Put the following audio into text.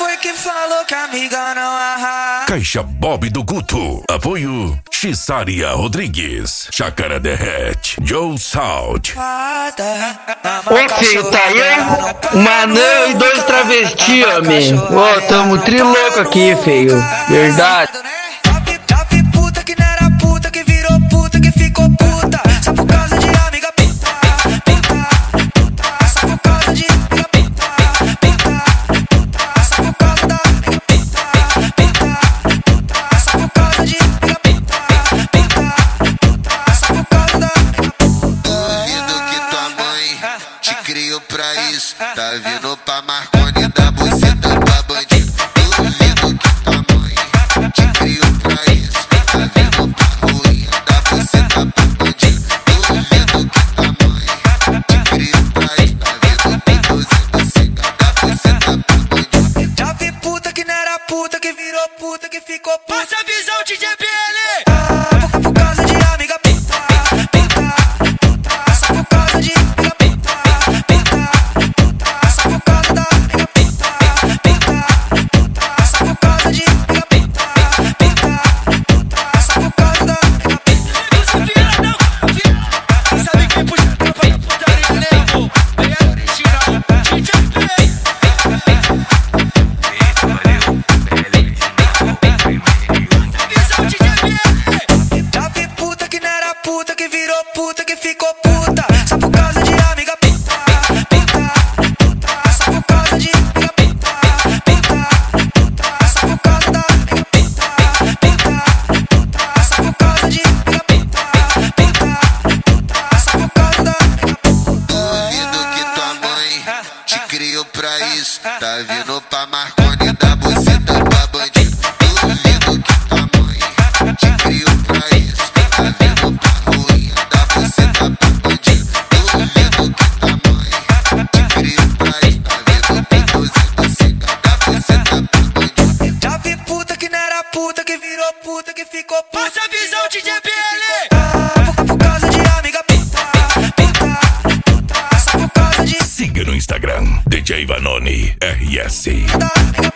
foi que falou que amiga não arrasa? Caixa Bob do Guto. Apoio Xissaria Rodrigues, Chácara Derrete, Joe Salt. Ô filho, tá eu, um anão e 2 travestis, homem. Ô, tamo trilouco aqui, feio. Verdade. Já vi puta que não era puta, que virou puta, que ficou puta. Só por causa de amiga puta. Só por causa de amiga puta. Só por causa da amiga puta. Só por causa de amiga puta. Só por causa da amiga puta. Duvido que tua mãe te criou pra isso. Tá vindo pra Marconi da buceta pra bandido. Duvido que tua mãe te criou pra isso. Tá vindo pra ruinha da buceta pra bandido. Duvido que tua mãe te criou pra isso. Tá vindo pra buceta da buceta pra bandido. Já vi puta que não era puta, que virou puta, que ficou puta. Passa a visão, DJ BL! Por causa de amiga puta. Só por causa de amiga puta. Só por causa da amiga puta. Só por causa de amiga puta. Só por causa da amiga Você sabe quem puxa a tropa da putaria, né, amor? Bem original, DJ BL! Já vi puta que não era puta, que virou puta, que ficou puta. Só por causa de amiga puta. Só por causa de amiga puta. Só por causa da amiga puta. Só por causa de amiga puta. Só por causa da amiga puta. Duvido que tua mãe te criou pra isso. Tá vindo pra Marconi da buceta pra bandido. Duvido que tua mãe te criou pra isso. Tá vindo pra ruinha da buceta pra bandido. Duvido que tua mãe te criou pra isso. Tá vindo pra buceta da buceta pra bandido. Já vi puta que não era puta, que virou puta, que ficou puta. Passa a visão, DJ BL! Por causa de amiga puta. Só por causa de Siga no Instagram, DJ Vanoni RS. amiga